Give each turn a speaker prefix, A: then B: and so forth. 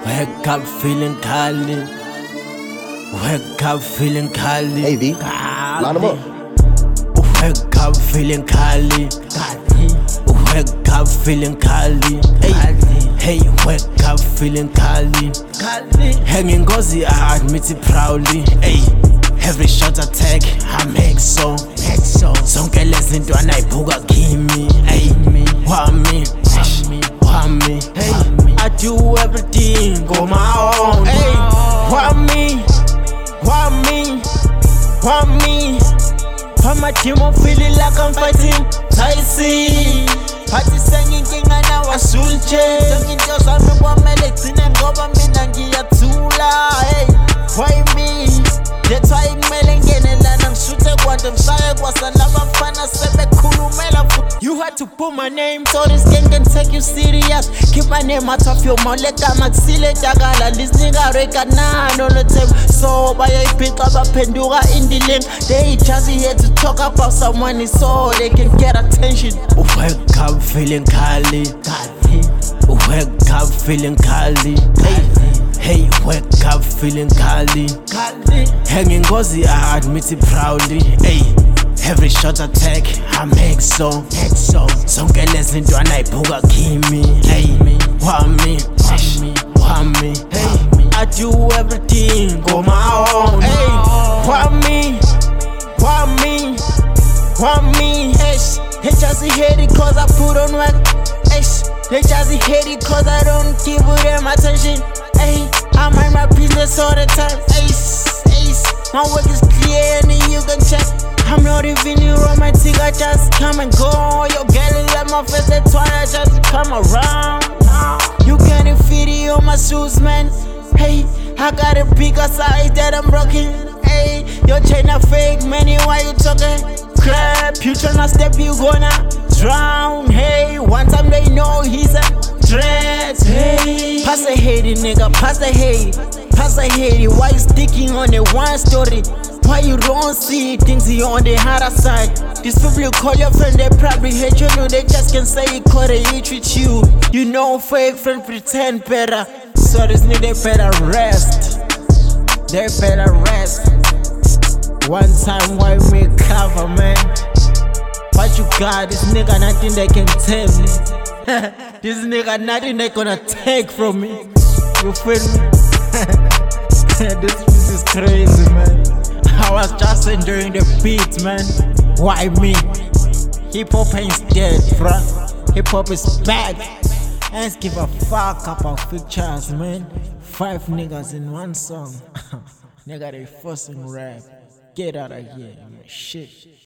A: Wake up feeling Kali. Wake up feeling Kali.
B: Hey V, line them up.
A: Wake up feeling Kali. Wake up feeling Kali. Hey, wake up feeling Kali. Hanging gozi, I admit it proudly. Hey, every shot I take, I make so. Sonke lezinto anayibhuka kimi. Hey, wami. Hey, I do everything on my own. Hey, wami. On my team, I'm feeling like I'm fighting Tyson. Party singing king and I was sulche. Singing just on me one melody and go on me and get tula. Hey, why me? That's why I'm mailing and I'm shooting what I'm saying was another fan. I said, you had to put my name so this gang can take you serious. Keep my name out of your mouth. Let them maxile jagala. This nigga record nah on the table. So by a pick up a pendura in the link. They just here to talk about someone so they can get attention. Wake up feeling Kali. Wake up feeling Kali. Hey, wake up feeling Kali. Hanging gozi, I admit it proudly. Hey, every shot I take, I make so. Sonke lezinto anayibhuka kimi. Hey, wami. Hey, I do everything on my own. Hey, wami. Hey, just hate it cause I put on work. They just hate it cause I don't give them attention. Ay, I mind my business all the time. My work is clear and you can check. I'm not even romantic, I just come and go. Your girl is at my face, that's why I just come around. You can't fit it on my shoes, man. Hey, I got a bigger size that I'm rocking. Hey, your chain a fake, man, why you talking? Crap, you tryna step, you gonna drown. Hey, one time they know he's a threat. Hey, pass the hate, nigga, pass the hate. Why you sticking on the one story? Why you don't see things you on the harder side? These people you call your friend, they probably hate you. No, they just can say it cause they eat with you. You know fake friend pretend better. So this nigga better rest. They better rest. One time why me cover, man? What you got? This nigga nothing they can tell me. This nigga nothing they gonna take from me. You feel me? This is crazy, man. I was just enjoying the beat, man. Why me? Hip hop ain't dead, bruh. Hip hop is back. I don't give a fuck about features, man. 5 niggas in one song. Nigga, they forcing rap. Get out of here, man. Shit.